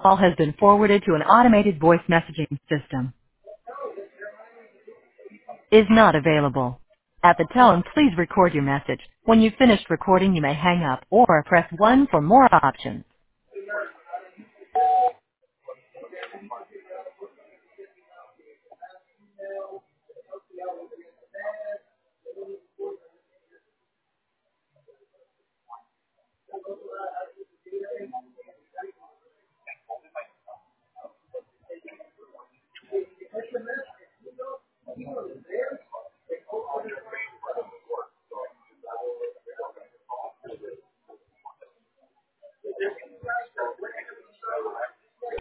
Call has been forwarded to an automated voice messaging system. Is not available. At the tone, please record your message. When you've finished recording, you may hang up or press 1 for more options.